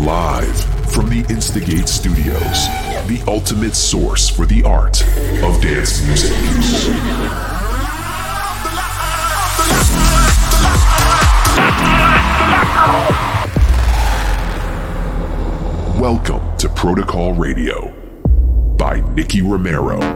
Live from the Instigate Studios, the ultimate source for the art of dance music. Welcome to Protocol Radio by Nicky Romero.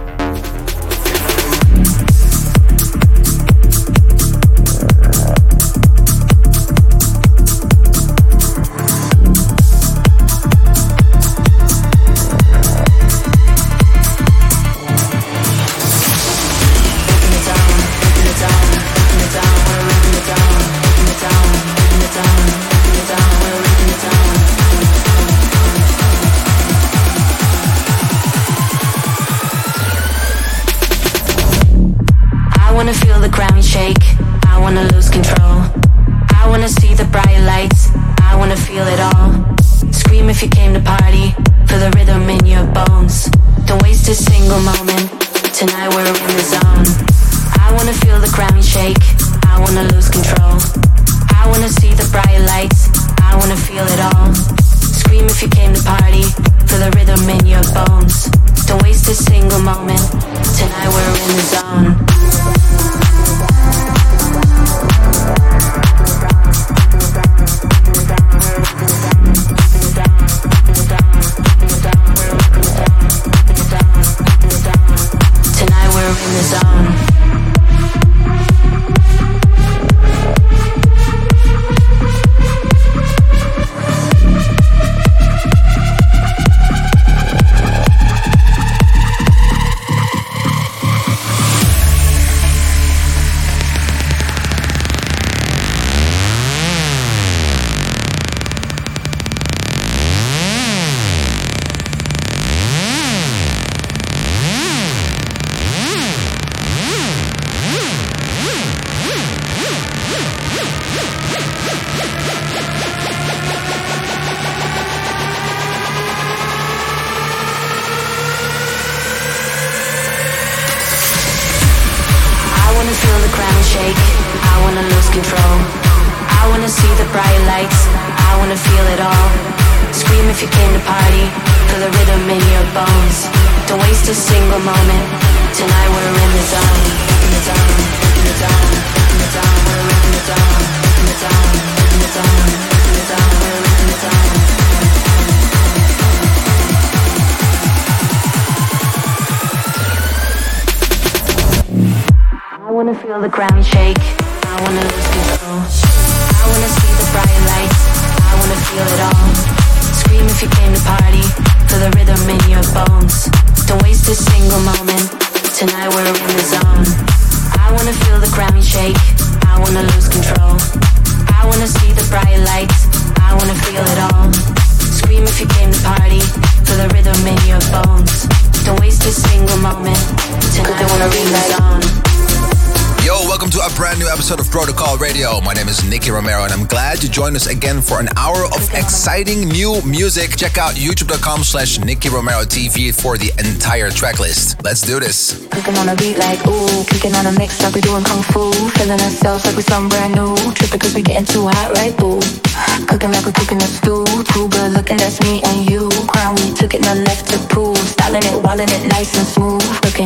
Join us again for an hour of exciting new music. Check out youtube.com/Nicky Romero TV for the entire track list. Let's do this. Cooking on a beat like ooh, kicking on a mix like we doing kung fu, feeling ourselves like we some brand new, tripping cause we getting too hot right boo. Cooking like we cooking a stew, too good looking, that's me and you. Crown we took it, none left to prove, styling it, wilding it nice and smooth. Cooking.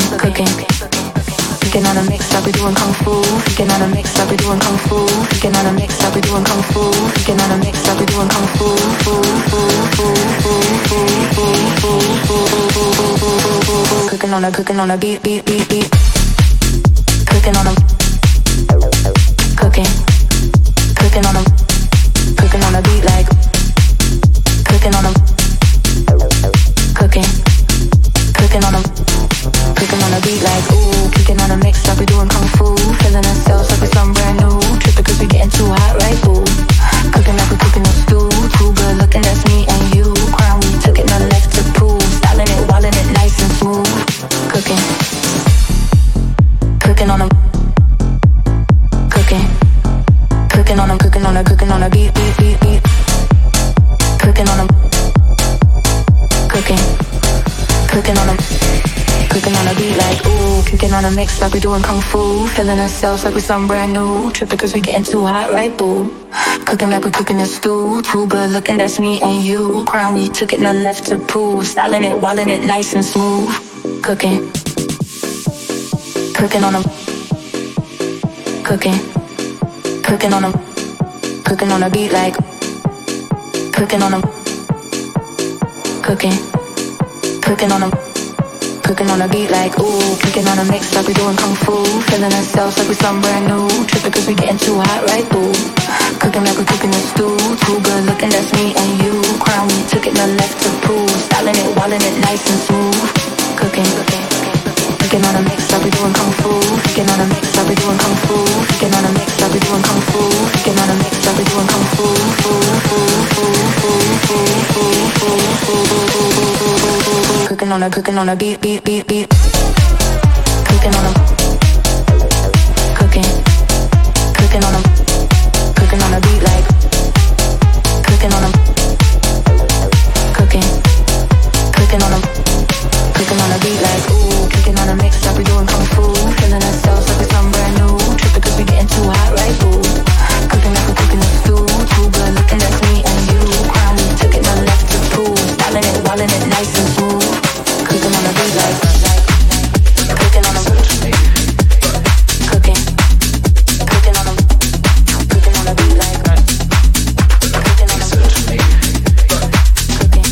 Freaking on a mix like we doing kung fu. Freaking on a mix like we doing kung fu. Freaking on a mix like we doing kung fu. Freaking on a mix like we doing kung fu. Cooking on a beat. Cooking on a beat like cooking on a beat like ooh, kicking on a mix like we doing kung fu, feeling ourselves like we some brand new, tripping cause we getting too hot right boo. Cooking like we cooking a stew, too good looking, that's me and you. Crown we took it, none left to prove, styling it, wilding it nice and smooth. Cooking on a Cooking on a mix like we're doing kung fu. Feeling ourselves like we're something brand new. Tripping cause we getting too hot, right boo? Cooking like we're cooking a stew. Too good looking, that's me and you. Crown, we took it, none left to prove. Styling it, wilding it nice and smooth. Cooking. Cooking on a. Cooking. Cooking on a. Cooking on a beat like. Cooking on a. Cooking. Cooking on a. Cooking on a beat like ooh, kicking on a mix like we doing kung fu. Feeling ourselves like we something brand new. Tripping cause we getting too hot, right boo? Cooking like we're cooking a stew. Too good looking, that's me and you. Crown, we took it, none left to prove. Styling it, wilding it nice and smooth. Cooking, cooking, cooking on a mix like we doing kung fu. Kicking on a mix like we doing kung fu. Kicking on a mix like we doing kung fu. Kicking on a mix like we doing kung fu. Cooking on a beat, beat, beat, beat. Cooking on a. Cooking. Cooking on a. Cooking on a beat like. Cooking on a. Cooking. Cooking on a. Cooking on a beat like ooh, kicking on a mix like we doing kung fu. Feeling ourselves like we're something brand new. Tripping cause we getting too hot, right boo? Cooking like we're cooking a stew. Too good looking, that's me and you. Crown, we took it, none left to prove. Styling it, wilding it nice and smooth. Cooking on a beat like. Cooking on a. Cooking. Cooking on a. Cooking on a beat like. Cooking on a. Cooking. Cooking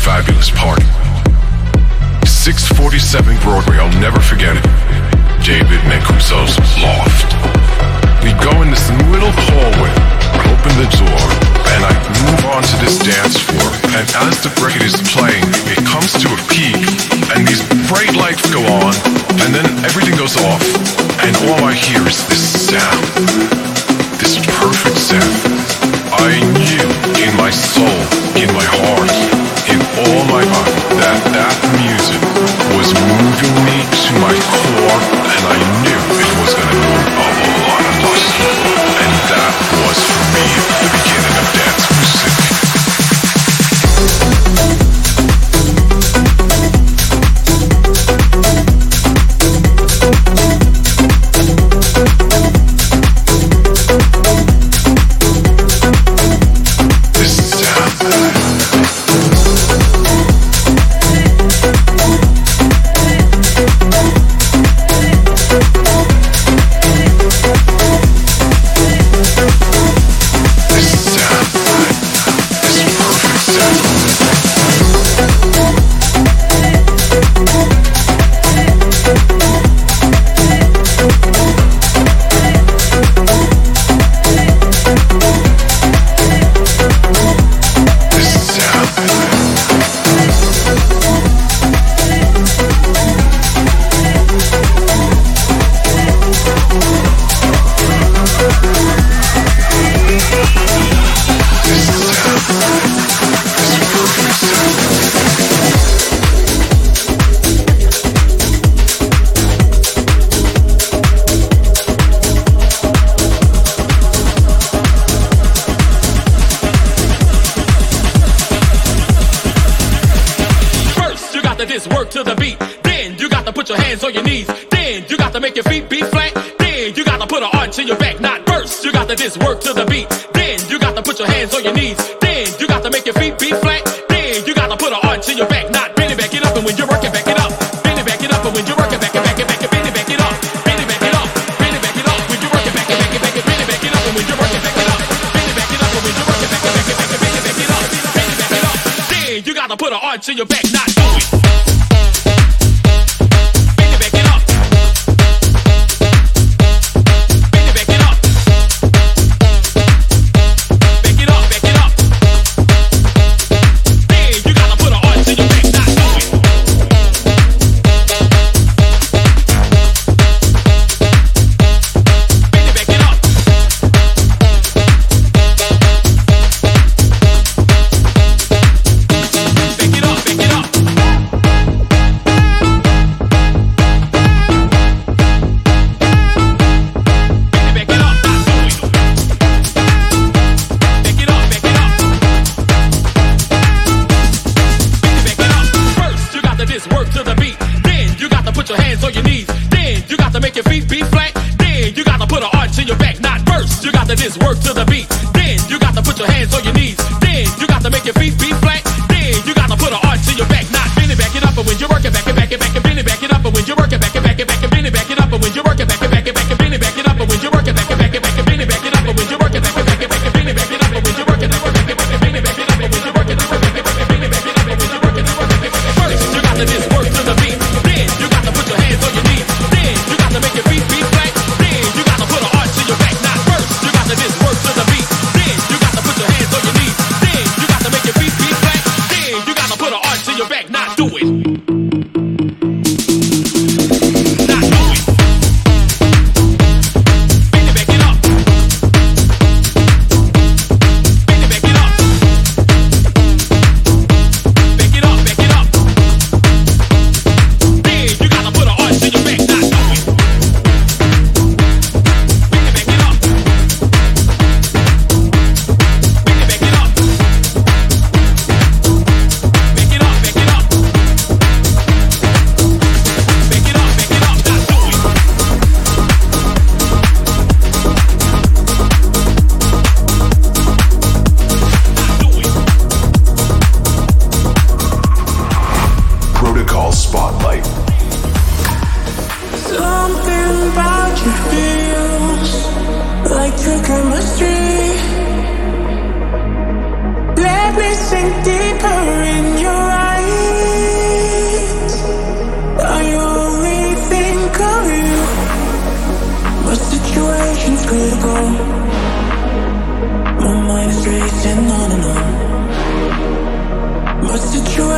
fabulous party. 647 Broadway, I'll never forget it. David Mancuso's loft. We go in this little hallway, open the door, and I move on to this dance floor. And as the record is playing, it comes to a peak, and these bright lights go on, and then everything goes off, and all I hear is this sound. This perfect sound. I knew in my soul, in my heart, in all my body, that music was moving me to my core, and I knew it was going to move a lot of people. And that was for me the beginning of dance music.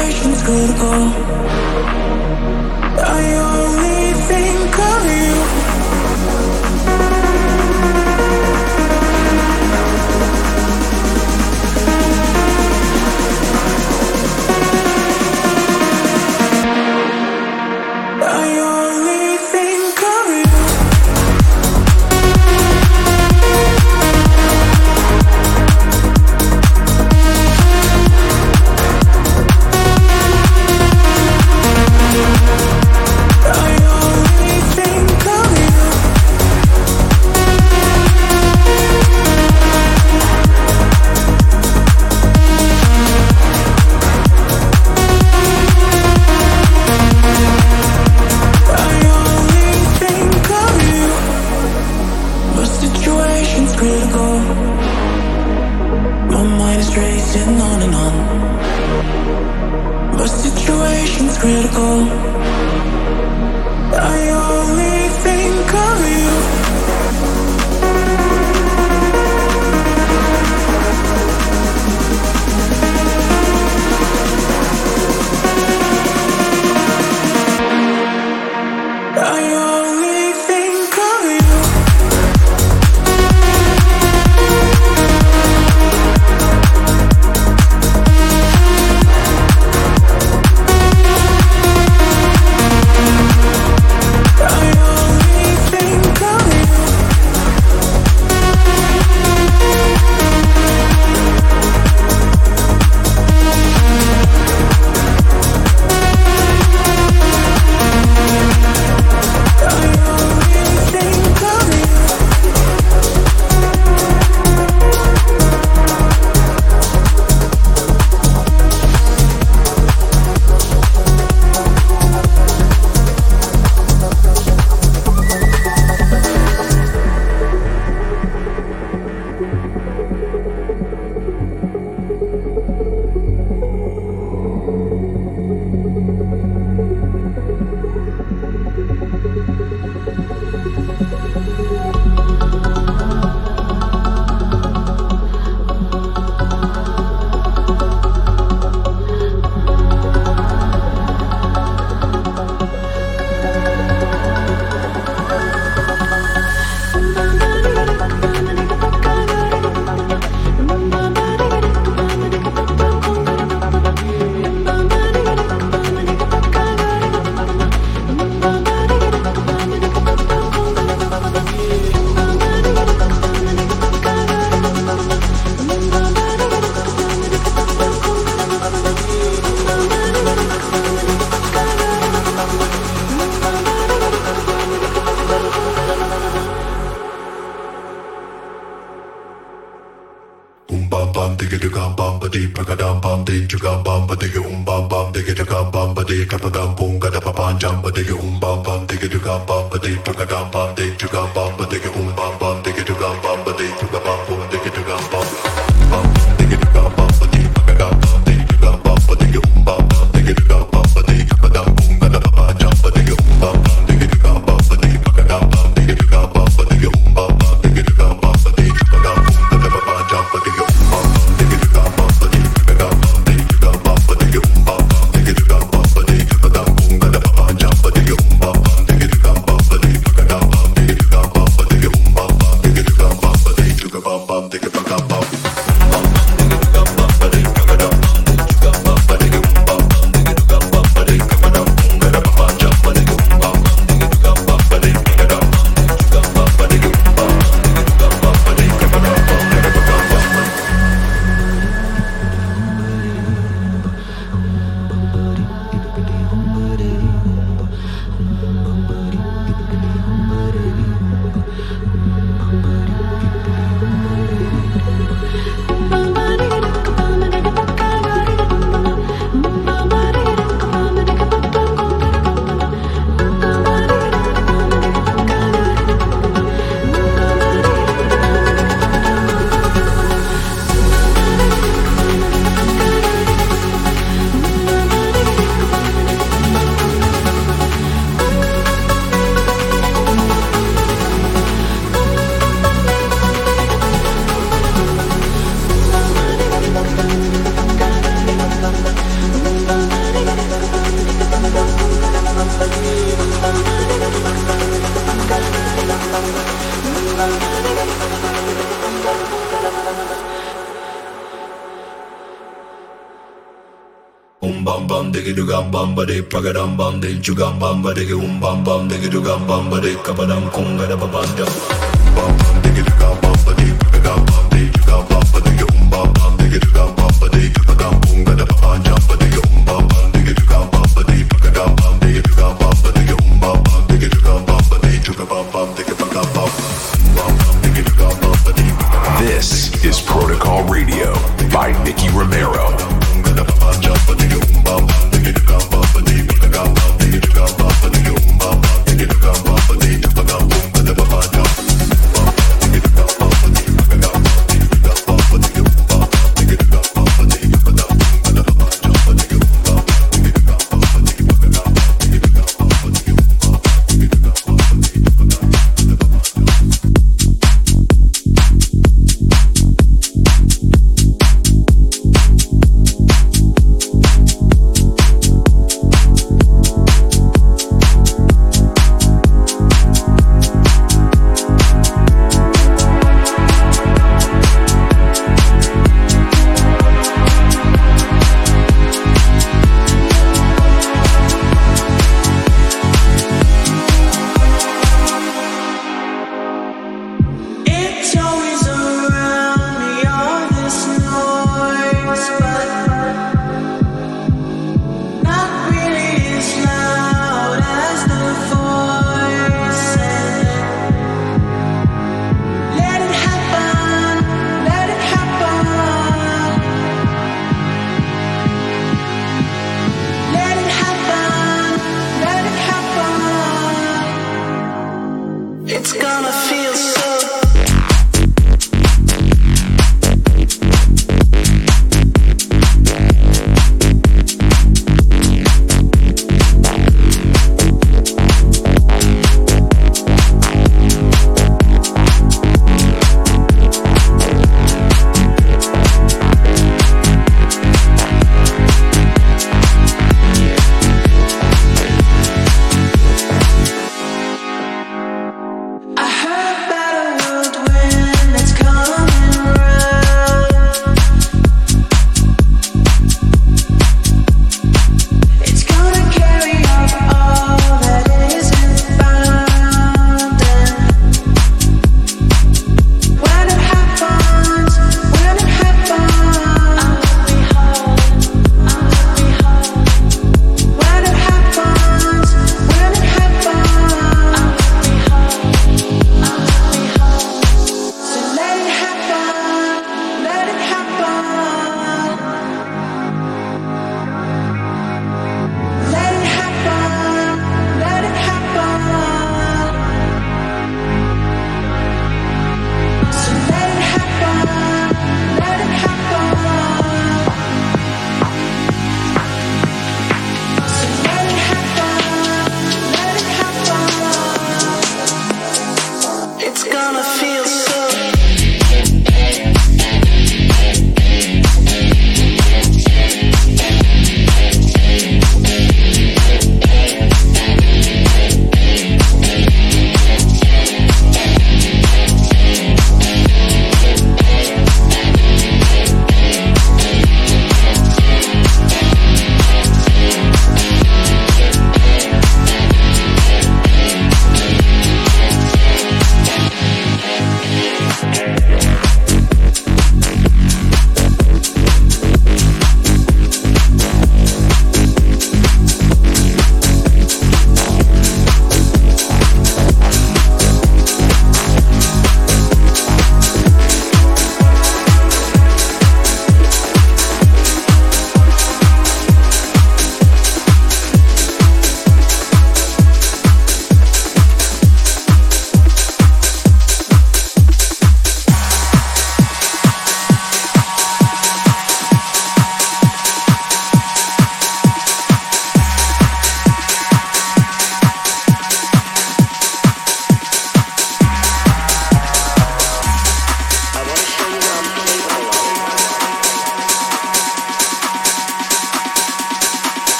situation's critical. I only think of you. diggy do gam bam ba de pagadam bam de jugam bam ba diggy bam bam diggy do gam bam ba de kapadam kunga da babanda bam bam diggy do gam bam ba de pagadam bam de jugam bam ba diggy bam bam diggy do gam bam ba de kapadam kunga da babanda ba diggy bam bam diggy do gam bam ba de pagadam bam de jugam bam ba diggy bam bam diggy do gam bam ba de jugam bam bam diggy pagadam bam bam bam diggy do gam bam ba de. This is Protocol Radio by Nicky Romero.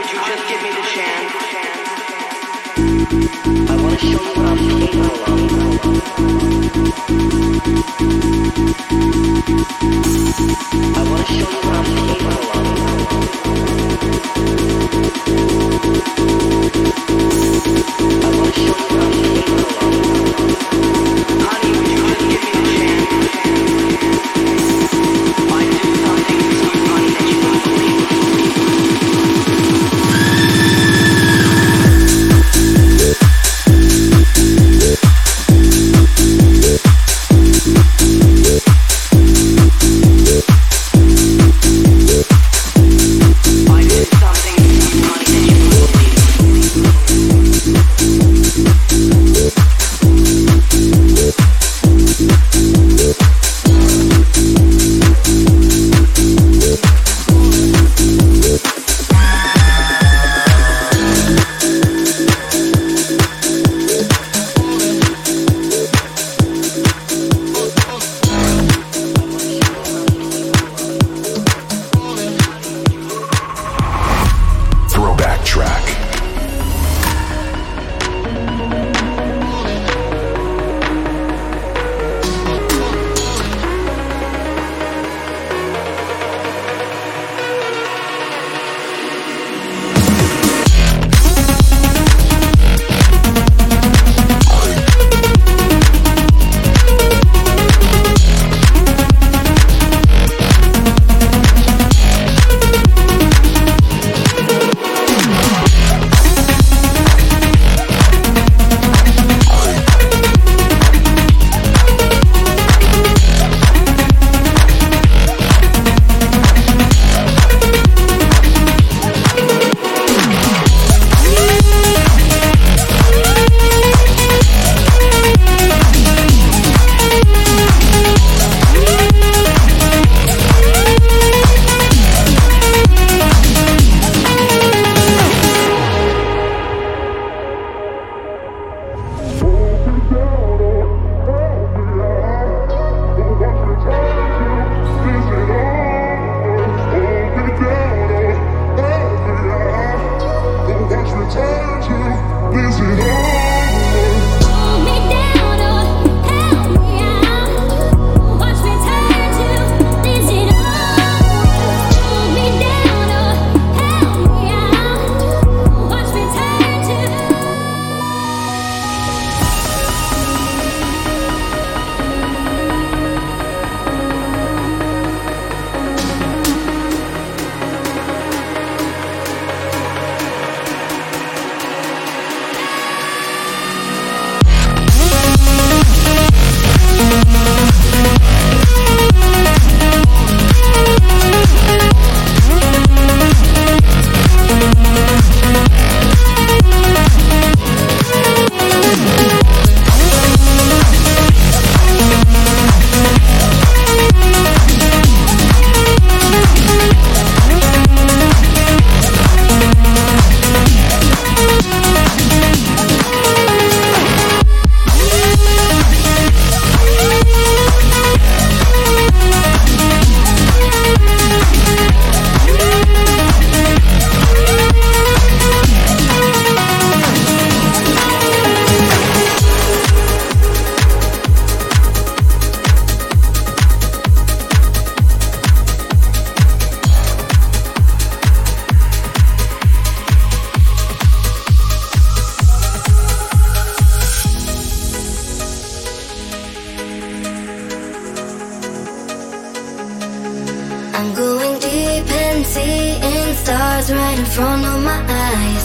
front of my eyes.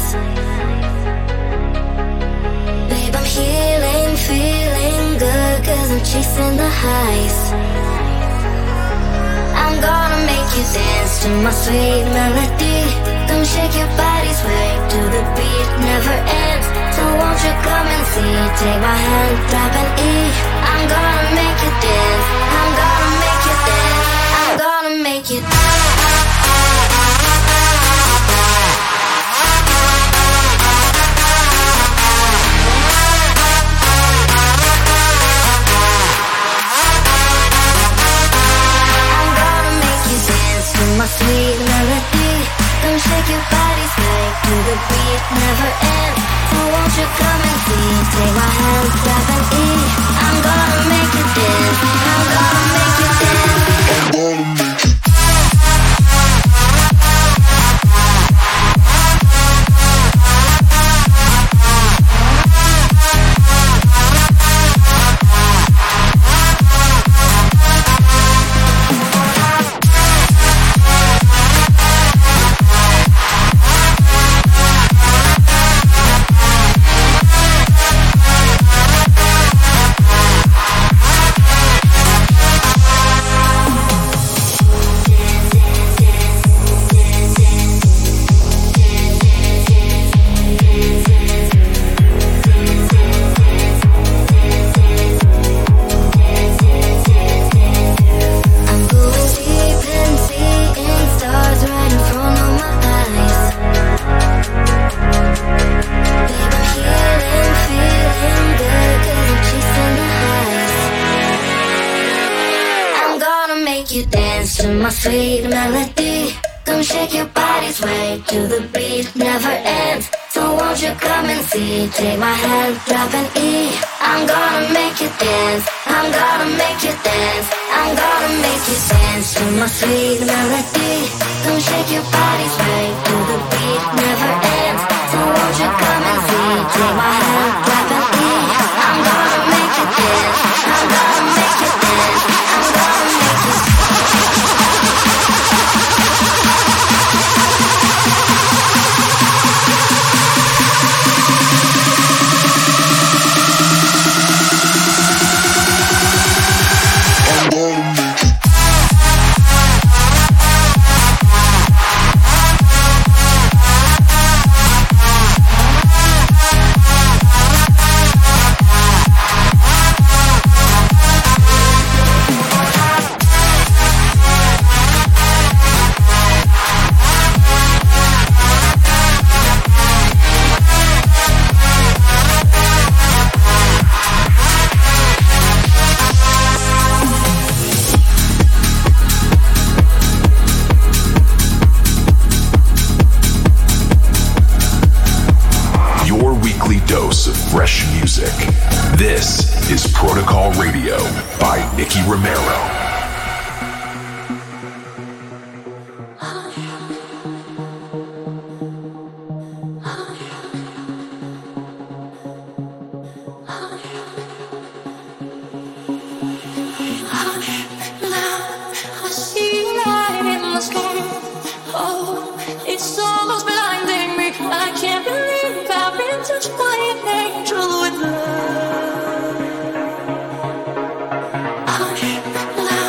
Babe, I'm healing, feeling good, 'cause I'm chasing the highs. I'm gonna make you dance to my sweet melody. Come shake your body, sway to the beat, never ends. So won't you come and see, take my hand, tap an E. I'm gonna make you dance, I'm gonna make you dance, I'm gonna make you dance. My sweet melody, come shake your body, sway the beat never ends. So won't you come and see? Take my hand, grab an E. I'm gonna make you dance. I'm gonna make you dance. I'm gonna make you. My sweet melody, come shake your body, sway to the beat, never ends. So won't you come and see? Take my hand, drop an E. I'm gonna make you dance. I'm gonna make you dance. I'm gonna make you dance to my sweet melody. Come shake your body, sway to the beat, never ends. So won't you come and see? Take my hand, drop an E. I'm gonna make you dance. I'm gonna make you dance. I'm gonna make you dance. Fresh music. This is Protocol Radio by Nicky Romero. Hush, love.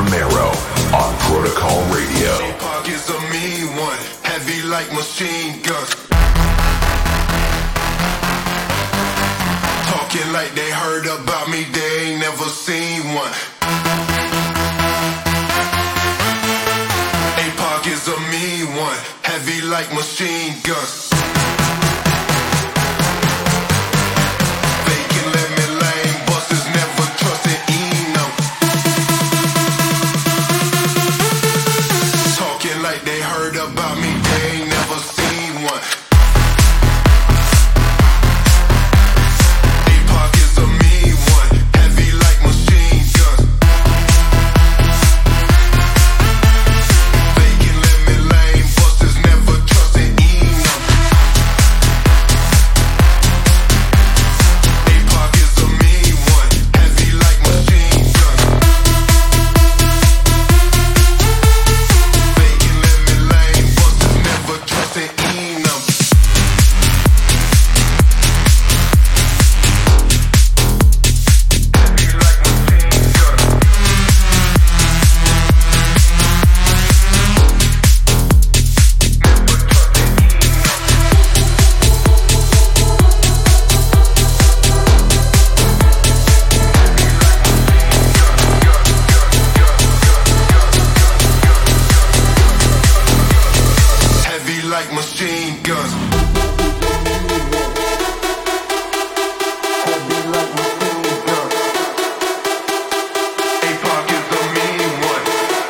Romero on Protocol Radio. Tupac is a mean one, heavy like machine guns. Talking like they heard about me, they ain't never seen one. Tupac is a mean one, heavy like machine guns. They heard about me, they ain't never seen one. Tupac is a mean one, heavy like machine guns. Faking lemon lane busters, never trusting Eno. Tupac is a mean one, heavy like machine guns. Like machine guns. Tupac is the mean one,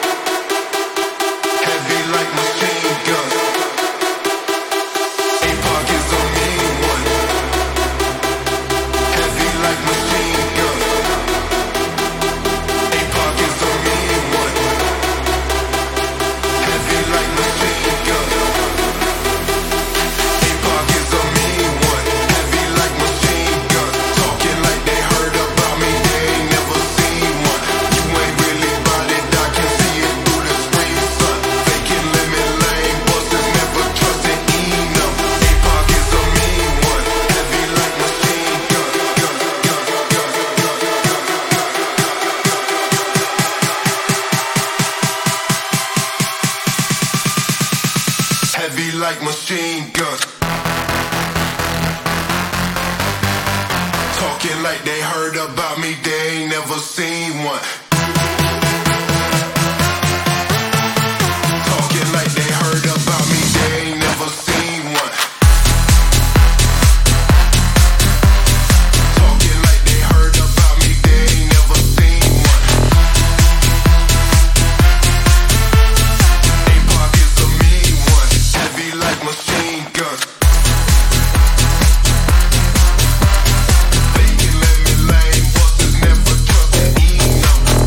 heavy like machine guns. Tupac is the mean one, heavy like machine guns. Tupac is the mean one, heavy like machine guns. Heavy like machine guns. Talking like they heard about me, they ain't never seen one. Talking like they heard about me, they ain't never seen one. Talking like they heard about me, they ain't never seen one. Tupac is a mean one, heavy like machine guns. Faking lemon lane busters, never trusting Eno.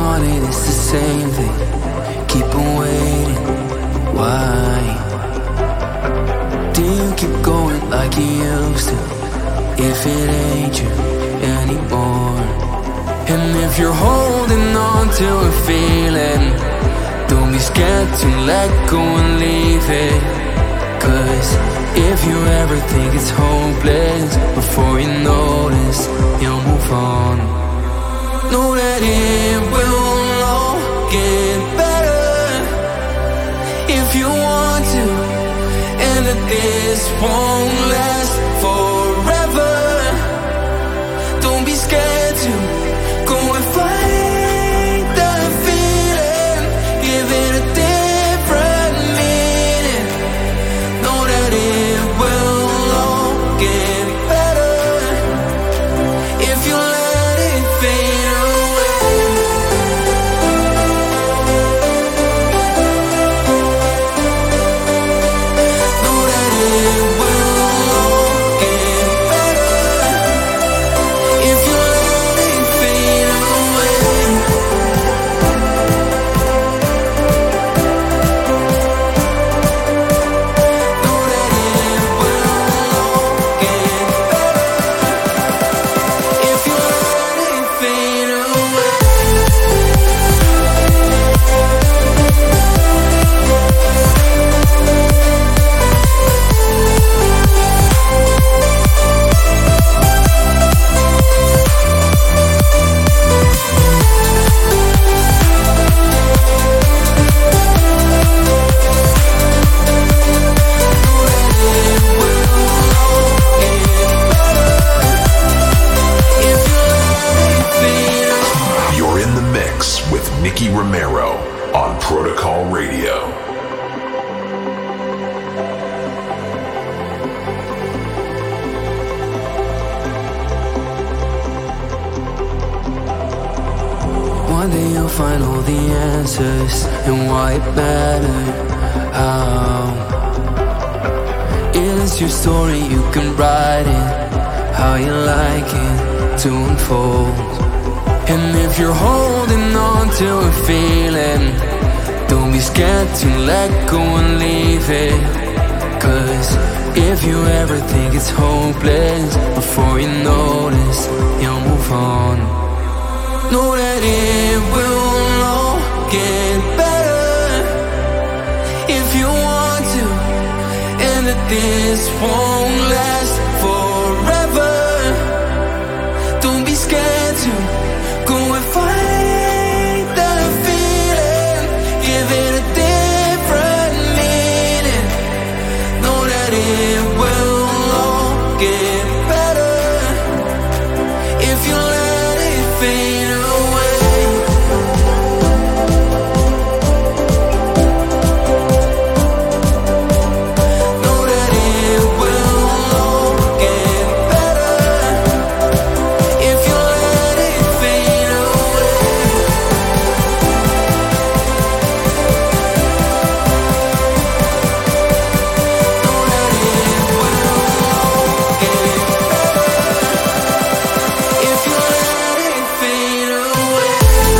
wanted, it's the same thing. Keep on waiting, why? Do you keep going like you used to? If it ain't you anymore. And if you're holding on to a feeling, don't be scared to let go and leave it. 'Cause if you ever think it's hopeless, before you notice, you'll move on. Know that it will all get better if you want to, and that this won't last forever. Don't be scared to go and find the feeling, give it a different meaning. Know that it will all get better if you let it fade away. Know that it will all get better if you let it fade away. Know that it will all get better if you let it fade away. You're in the mix with Nicky Romero on Protocol Radio. One day you'll find all the answers and why it mattered. How it is your story, you can write it how you like it to unfold. And if you're holding on to a feeling, don't be scared to let go and leave it. 'Cause if you ever think it's hopeless, before you notice, you'll move on. Know that it will all get better if you want to, and that this won't last forever. Don't be scared to go and find the feeling, give it a different meaning. Know that it will all get better if you let it fade away. Know that it will all get better if you let it fade away. Know that it will all get better if you let it fade away.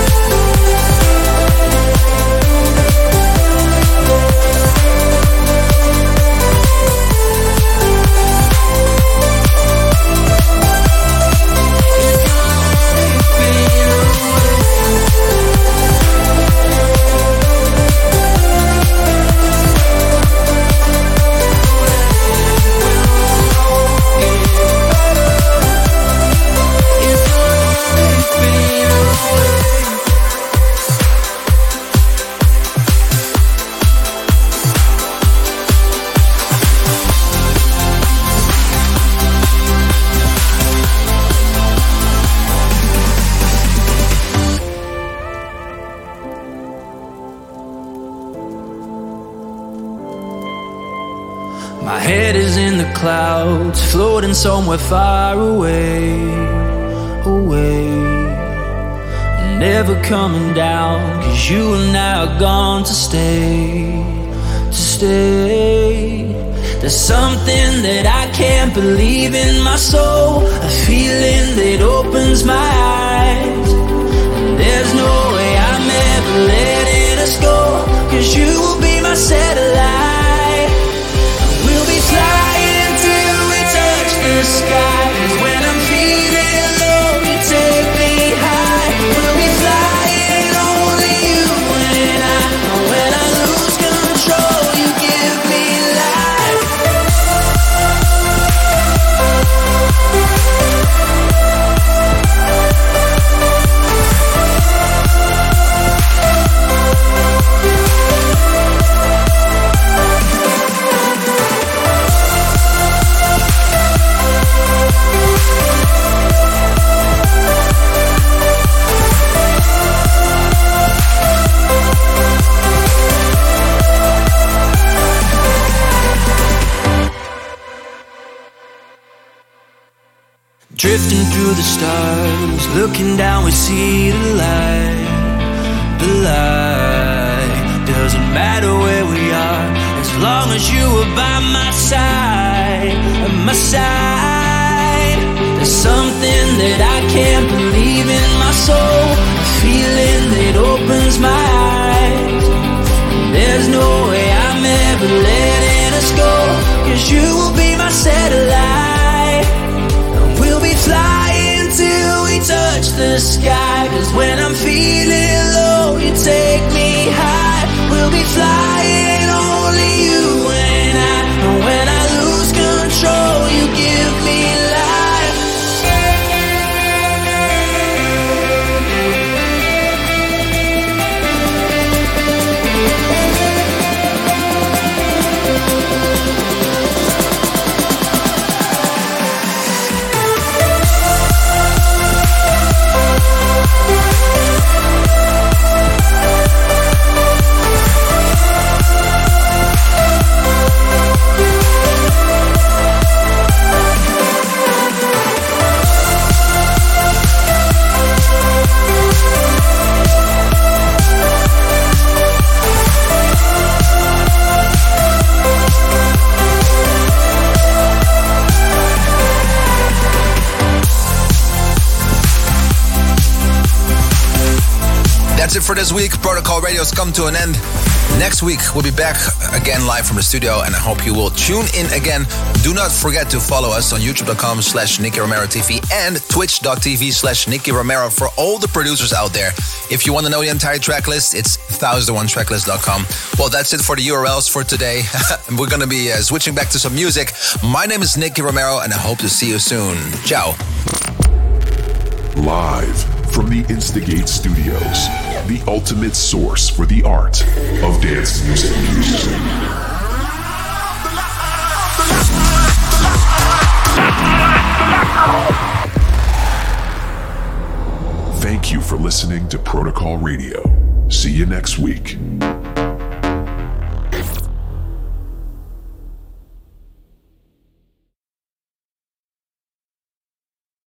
My head is in the clouds, floating somewhere far away, away. Never coming down, 'cause you are now gone to stay, to stay. There's something that I can't believe in my soul, a feeling that opens my eyes, and there's no way ever letting us go, 'cause you will be my satellite. We'll be flying till we touch the sky, 'cause when I'm feeling low, you take me high. We'll be flying, only you and I. When I lose control, you give me life. Drifting through the stars, looking down, we see the light. The light doesn't matter where we are, as long as you are by my side. My side. There's something that I can't believe in my soul, a feeling that opens my eyes. There's no way I'm ever letting us go, 'cause you will be my satellite. We'll be flying till we touch the sky, 'cause when I'm feeling low, you take me high. We'll be flying, only you and I. And when I lose control, you give me life. That's it for this week. Protocol Radio's come to an end. Next week, we'll be back again live from the studio, and I hope you will tune in again. Do not forget to follow us on youtube.com/Nicky Romero TV and twitch.tv/Nicky Romero for all the producers out there. If you want to know the entire track list, it's 1001tracklist.com. Well, that's it for the URLs for today. We're going to be switching back to some music. My name is Nicky Romero, and I hope to see you soon. Ciao. Live from the Instigate Studios, the ultimate source for the art of dance music. Thank you for listening to Protocol Radio. See you next week.